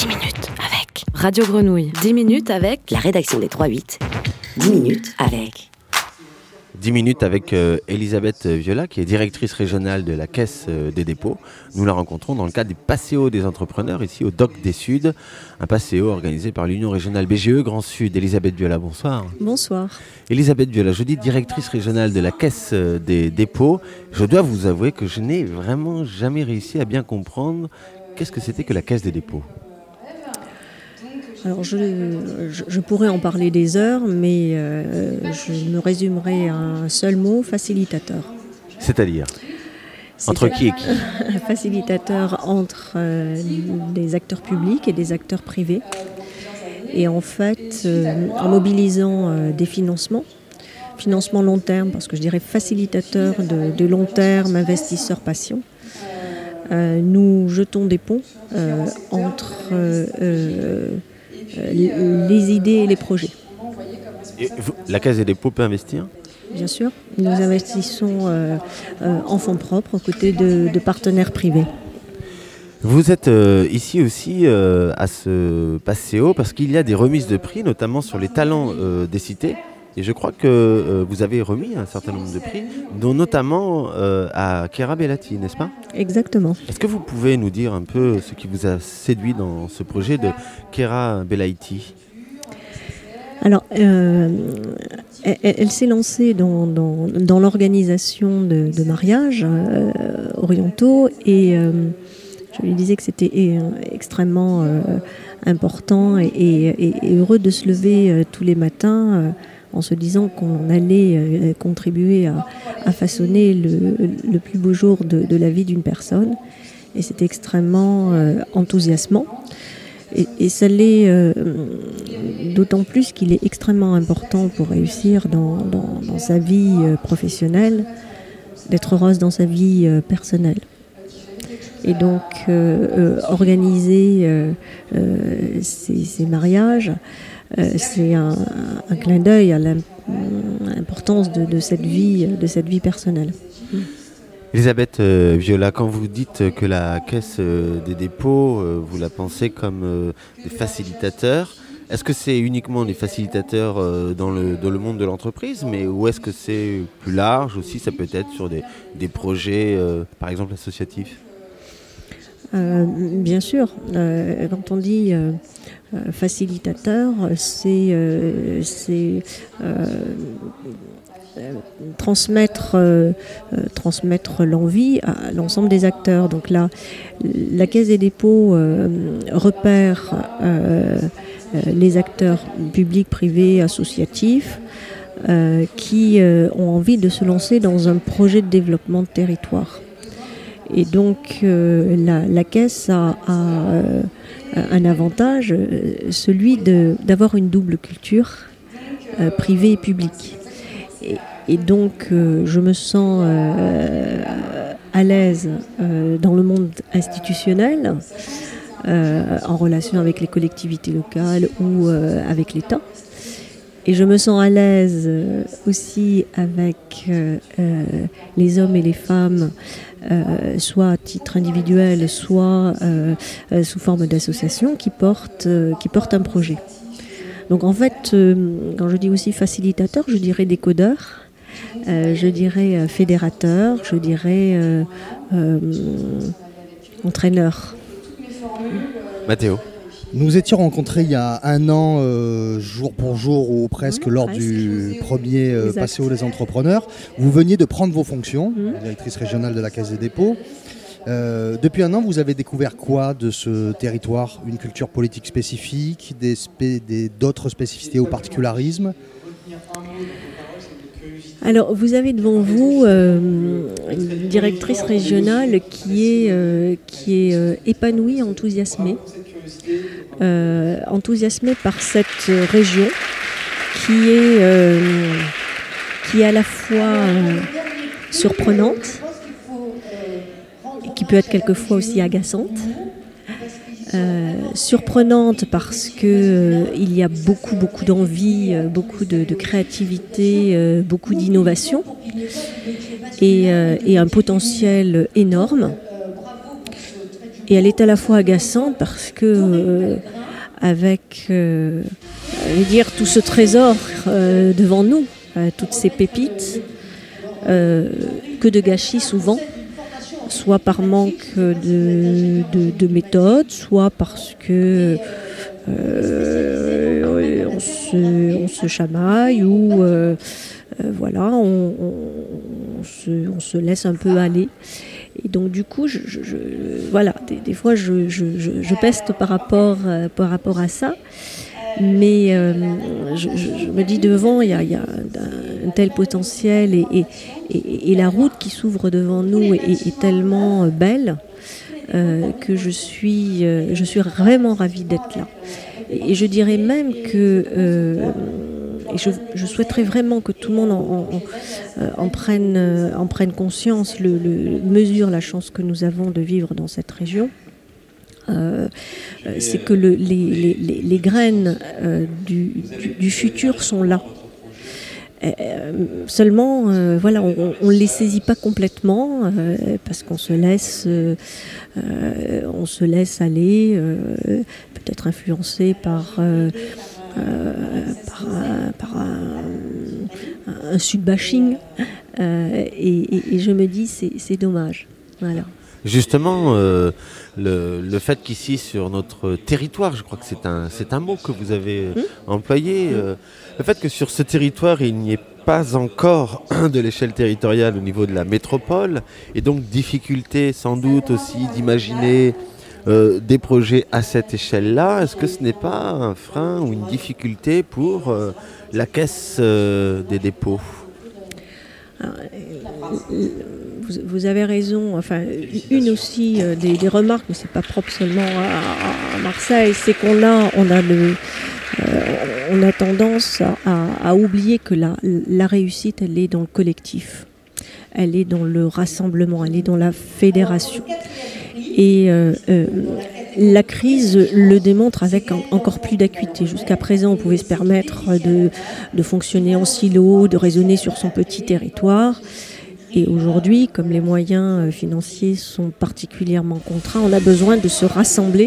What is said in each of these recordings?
10 minutes avec Radio Grenouille. 10 minutes avec la rédaction des 3-8. 10 minutes avec 10 minutes avec Elisabeth Viola, qui est directrice régionale de la Caisse des dépôts. Nous la rencontrons dans le cadre du Passéo des entrepreneurs, ici au Doc des Suds, un Passéo organisé par l'Union régionale BGE Grand Sud. Elisabeth Viola, bonsoir. Bonsoir. Elisabeth Viola, je dis directrice régionale de la Caisse des dépôts. Je dois vous avouer que je n'ai vraiment jamais réussi à bien comprendre qu'est-ce que c'était que la Caisse des dépôts. Alors je pourrais en parler des heures, mais je me résumerai à un seul mot, facilitateur. C'est-à-dire entre qui et qui? Facilitateur entre des acteurs publics et des acteurs privés. Et en fait, en mobilisant des financements long terme, parce que je dirais facilitateur de long terme, investisseurs patients, nous jetons des ponts entre les idées et les projets. Et la Caisse des dépôts peut investir ? Bien sûr, nous investissons en fonds propres aux côtés de partenaires privés. Vous êtes ici aussi à ce Passéo parce qu'il y a des remises de prix, notamment sur les talents des cités. Et je crois que vous avez remis un certain nombre de prix, dont notamment à Chiara Bellati, n'est-ce pas ? Exactement. Est-ce que vous pouvez nous dire un peu ce qui vous a séduit dans ce projet de Chiara Bellati ? Alors, elle s'est lancée dans l'organisation de mariages orientaux et je lui disais que c'était extrêmement important et heureux de se lever tous les matins en se disant qu'on allait contribuer à façonner le plus beau jour de la vie d'une personne. Et c'était extrêmement enthousiasmant. Et ça l'est d'autant plus qu'il est extrêmement important pour réussir dans sa vie professionnelle, d'être heureuse dans sa vie personnelle. Et donc, organiser ces mariages, c'est un clin d'œil à l'importance de cette vie personnelle. Elisabeth Viola, quand vous dites que la Caisse des dépôts, vous la pensez comme des facilitateurs, est-ce que c'est uniquement des facilitateurs dans le monde de l'entreprise, mais ou est-ce que c'est plus large aussi, ça peut être sur des projets, par exemple, associatifs ? Bien sûr, quand on dit facilitateur, c'est transmettre l'envie à l'ensemble des acteurs. Donc là, la Caisse des dépôts repère les acteurs publics, privés, associatifs qui ont envie de se lancer dans un projet de développement de territoire. Et donc la Caisse a un avantage, celui d'avoir une double culture, privée et publique. Et donc je me sens à l'aise dans le monde institutionnel, en relation avec les collectivités locales ou avec l'État. Et je me sens à l'aise aussi avec les hommes et les femmes, soit à titre individuel, soit sous forme d'association qui portent un projet. Donc en fait, quand je dis aussi facilitateur, je dirais décodeur, je dirais fédérateur, je dirais entraîneur. Mathéo. Nous nous étions rencontrés il y a un an, jour pour jour ou presque, lors du premier Passéo des entrepreneurs. Vous veniez de prendre vos fonctions, directrice régionale de la Caisse des dépôts. Depuis un an, vous avez découvert quoi de ce territoire ? Une culture politique spécifique, d'autres spécificités ou particularismes ? Alors, vous avez devant vous une directrice régionale qui est épanouie, enthousiasmée par cette région qui est à la fois surprenante et qui peut être quelquefois aussi agaçante. Surprenante parce que il y a beaucoup d'envie, beaucoup de créativité, beaucoup d'innovation et un potentiel énorme. Et elle est à la fois agaçante parce que avec je veux dire, tout ce trésor devant nous, toutes ces pépites, que de gâchis souvent, soit par manque de méthode, soit parce que on se chamaille ou voilà, on se laisse un peu aller. Et donc du coup, voilà, des fois je peste par rapport à ça. Mais je me dis devant, il y a un tel potentiel et la route qui s'ouvre devant nous est tellement belle que je suis vraiment ravie d'être là. Et je dirais même que et je souhaiterais vraiment que tout le monde en prenne conscience, mesure la chance que nous avons de vivre dans cette région. C'est que les graines du futur sont là. Seulement, voilà, on ne les saisit pas complètement parce qu'on se laisse aller, peut-être influencé par un sub-bashing. Et je me dis, c'est dommage. Voilà. Justement, le fait qu'ici, sur notre territoire, je crois que c'est un mot que vous avez employé, le fait que sur ce territoire, il n'y ait pas encore de l'échelle territoriale au niveau de la métropole, et donc difficulté sans doute aussi d'imaginer des projets à cette échelle-là, est-ce que ce n'est pas un frein ou une difficulté pour la Caisse des dépôts ? Alors, vous avez raison. Enfin, une aussi des remarques, mais c'est pas propre seulement à Marseille, c'est qu'on a tendance à oublier que la réussite, elle est dans le collectif, elle est dans le rassemblement, elle est dans la fédération. Et la crise le démontre avec encore plus d'acuité. Jusqu'à présent, on pouvait se permettre de fonctionner en silo, de raisonner sur son petit territoire. Et aujourd'hui, comme les moyens financiers sont particulièrement contraints, on a besoin de se rassembler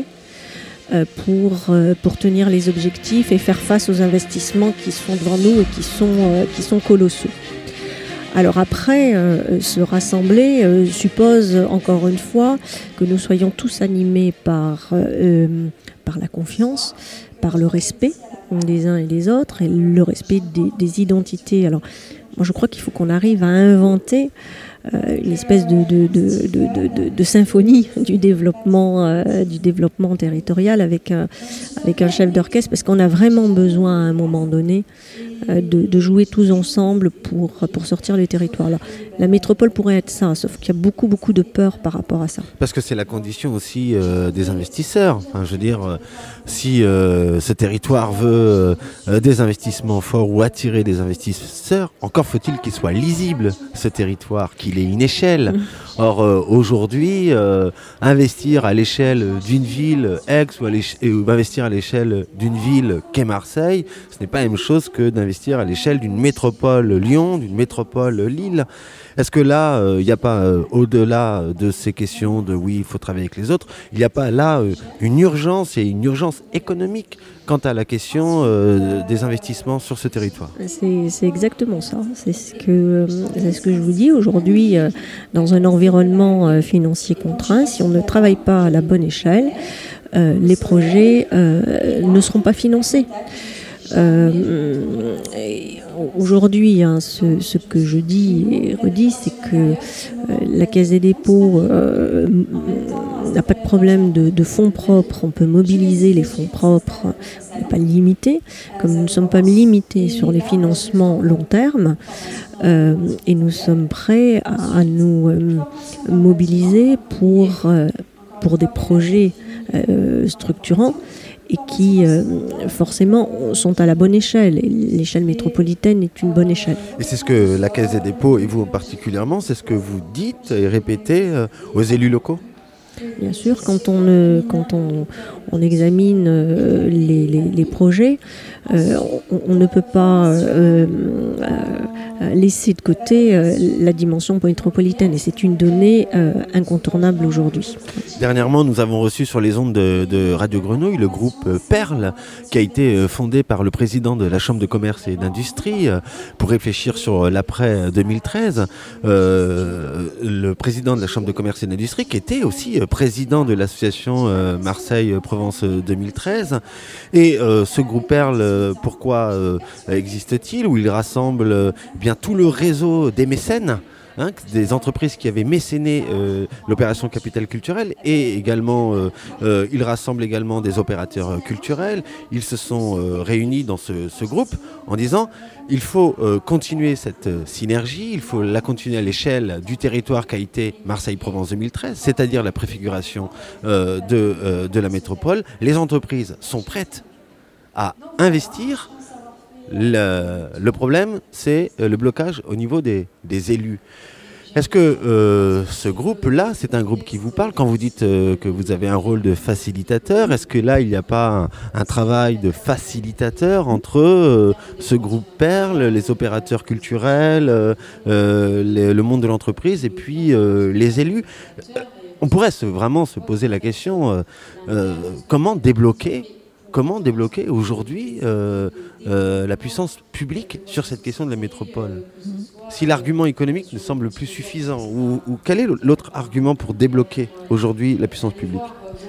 pour tenir les objectifs et faire face aux investissements qui sont devant nous et qui sont colossaux. Alors après, se rassembler suppose encore une fois que nous soyons tous animés par la confiance, par le respect des uns et des autres et le respect des identités. Alors moi je crois qu'il faut qu'on arrive à inventer une espèce de symphonie du développement territorial avec un chef d'orchestre, parce qu'on a vraiment besoin à un moment donné de jouer tous ensemble pour sortir les territoires. Alors, la métropole pourrait être ça, sauf qu'il y a beaucoup de peur par rapport à ça. Parce que c'est la condition aussi des investisseurs. Enfin, je veux dire, si ce territoire veut des investissements forts ou attirer des investisseurs, encore faut-il qu'il soit lisible, ce territoire, qu'il ait une échelle. Or, aujourd'hui, investir à l'échelle d'une ville Aix ou investir à l'échelle d'une ville qu'est Marseille, ce n'est pas la même chose que d'investir à l'échelle d'une métropole Lyon, d'une métropole Lille. Est-ce que là, il n'y a pas, au-delà de ces questions de oui, il faut travailler avec les autres, il n'y a pas là une urgence, et une urgence économique quant à la question des investissements sur ce territoire ? C'est exactement ça. C'est ce que je vous dis. Aujourd'hui, dans un environnement financier contraint, si on ne travaille pas à la bonne échelle, les projets ne seront pas financés. Aujourd'hui, ce que je dis et redis, c'est que la Caisse des dépôts n'a pas de problème de fonds propres. On peut mobiliser les fonds propres, on n'est pas limité, comme nous ne sommes pas limités sur les financements long terme, et nous sommes prêts à nous mobiliser pour des projets structurants et qui forcément sont à la bonne échelle. Et l'échelle métropolitaine est une bonne échelle. Et c'est ce que la Caisse des dépôts, et vous particulièrement, c'est ce que vous dites et répétez aux élus locaux ? Bien sûr, quand on examine les projets, on ne peut pas laisser de côté la dimension métropolitaine, et c'est une donnée incontournable aujourd'hui. Dernièrement, nous avons reçu sur les ondes de Radio Grenouille le groupe Perle, qui a été fondé par le président de la Chambre de commerce et d'industrie pour réfléchir sur l'après 2013. Le président de la Chambre de commerce et d'industrie, qui était aussi président de l'association Marseille-Provence 2013. Et ce groupe Perle, pourquoi existe-t-il? Où il rassemble bien tout le réseau des mécènes, des entreprises qui avaient mécéné l'opération Capital Culturel, et également il rassemble également des opérateurs culturels. Ils se sont réunis dans ce groupe en disant il faut continuer cette synergie, il faut la continuer à l'échelle du territoire qu'a été Marseille-Provence 2013, c'est-à-dire la préfiguration de la métropole. Les entreprises sont prêtes à investir. Le problème, c'est le blocage au niveau des élus. Est-ce que ce groupe-là, c'est un groupe qui vous parle quand vous dites que vous avez un rôle de facilitateur? Est-ce que là, il n'y a pas un travail de facilitateur entre ce groupe Perle, les opérateurs culturels, le monde de l'entreprise et puis les élus? On pourrait vraiment se poser la question, comment débloquer aujourd'hui la puissance publique sur cette question de la métropole? Si l'argument économique ne semble plus suffisant, ou quel est l'autre argument pour débloquer aujourd'hui la puissance publique?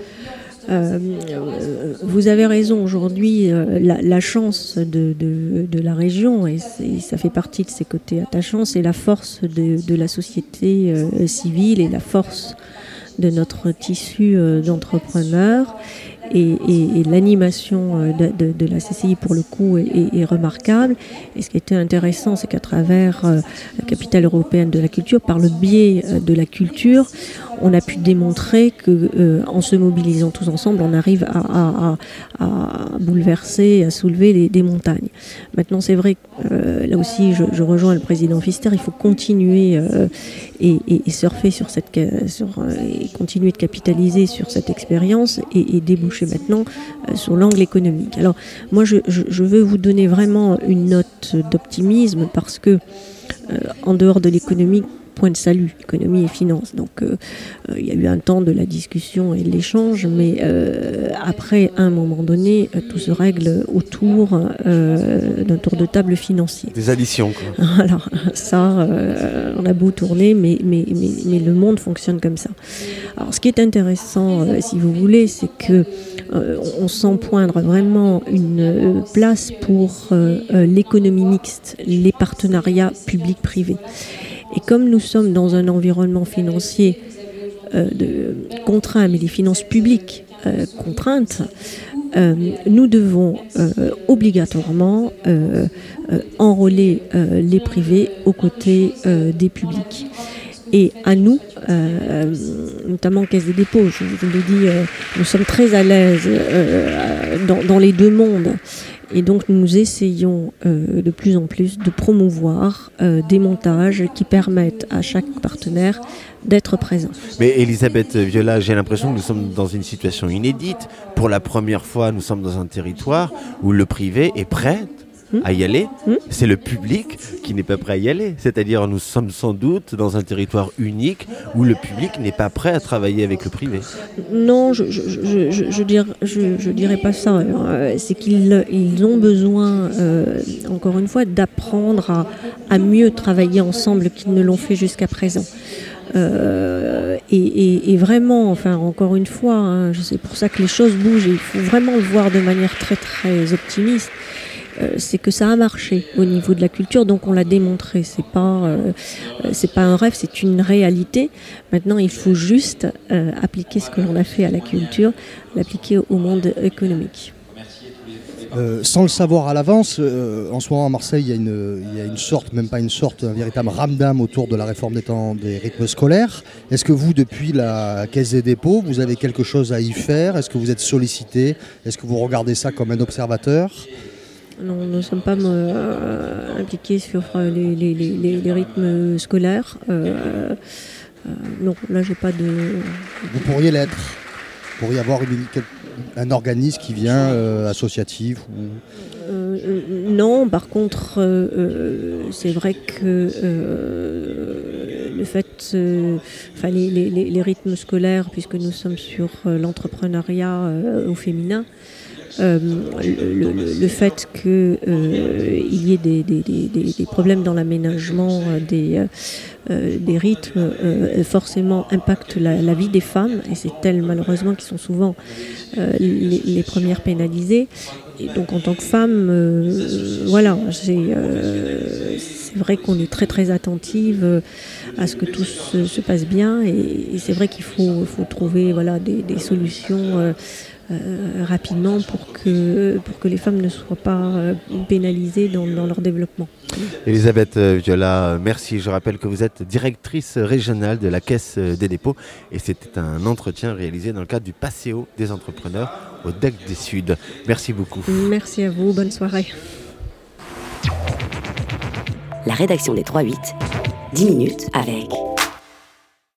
Vous avez raison, aujourd'hui, la chance de la région, et ça fait partie de ses côtés attachants, c'est la force de la société civile et la force de notre tissu d'entrepreneurs. Et l'animation de la CCI, pour le coup, est remarquable. Et ce qui était intéressant, c'est qu'à travers la capitale européenne de la culture, par le biais de la culture, on a pu démontrer que, en se mobilisant tous ensemble, on arrive à bouleverser, à soulever des montagnes. Maintenant, c'est vrai que là aussi, je rejoins le président Pfister, il faut continuer et surfer sur et continuer de capitaliser sur cette expérience et déboucher maintenant sur l'angle économique. Alors, moi, je veux vous donner vraiment une note d'optimisme parce que, en dehors de l'économie, point de salut, économie et finances. Donc, il y a eu un temps de la discussion et de l'échange, mais après, à un moment donné, tout se règle autour d'un tour de table financier. Des additions, quoi. Alors, ça, on a beau tourner, mais le monde fonctionne comme ça. Alors, ce qui est intéressant, si vous voulez, c'est que on sent poindre vraiment une place pour l'économie mixte, les partenariats publics-privés. Et comme nous sommes dans un environnement financier contraint, mais des finances publiques contraintes, nous devons obligatoirement enrôler les privés aux côtés des publics. Et à nous, notamment Caisse des dépôts, je vous l'ai dit, nous sommes très à l'aise dans les deux mondes. Et donc nous essayons de plus en plus de promouvoir des montages qui permettent à chaque partenaire d'être présent. Mais Elisabeth Viola, j'ai l'impression que nous sommes dans une situation inédite. Pour la première fois, nous sommes dans un territoire où le privé est prêt à y aller. C'est le public qui n'est pas prêt à y aller. C'est-à-dire, nous sommes sans doute dans un territoire unique où le public n'est pas prêt à travailler avec le privé. Non, je dirais pas ça. C'est qu'ils ont besoin, encore une fois, d'apprendre à mieux travailler ensemble qu'ils ne l'ont fait jusqu'à présent. Et vraiment, enfin, encore une fois, c'est pour ça que les choses bougent et il faut vraiment le voir de manière très très optimiste. C'est que ça a marché au niveau de la culture, donc on l'a démontré. C'est pas un rêve, c'est une réalité. Maintenant, il faut juste appliquer ce que l'on a fait à la culture, l'appliquer au monde économique. Sans le savoir à l'avance, en ce moment à Marseille, il y a une sorte, même pas une sorte, un véritable ramdam autour de la réforme des rythmes scolaires. Est-ce que vous, depuis la Caisse des dépôts, vous avez quelque chose à y faire? Est-ce que vous êtes sollicité? Est-ce que vous regardez ça comme un observateur? Non, nous ne sommes pas impliqués sur les rythmes scolaires. Non, là, j'ai pas de... Vous pourriez l'être. Vous pourriez avoir un organisme qui vient associatif ou... Non, par contre, c'est vrai que le fait, les rythmes scolaires, puisque nous sommes sur l'entrepreneuriat au féminin, le fait qu'il y ait des problèmes dans l'aménagement des rythmes forcément impacte la vie des femmes, et c'est elles malheureusement qui sont souvent les premières pénalisées. Et donc en tant que femme, c'est vrai qu'on est très très attentive à ce que tout se passe bien, et c'est vrai qu'il faut trouver des solutions rapidement pour que les femmes ne soient pas pénalisées dans leur développement. Elisabeth Viola, merci. Je rappelle que vous êtes directrice régionale de la Caisse des dépôts, et c'était un entretien réalisé dans le cadre du PASSEO des entrepreneurs au DEC des Suds. Merci beaucoup. Merci à vous, bonne soirée. La rédaction des 3-8, 10 minutes avec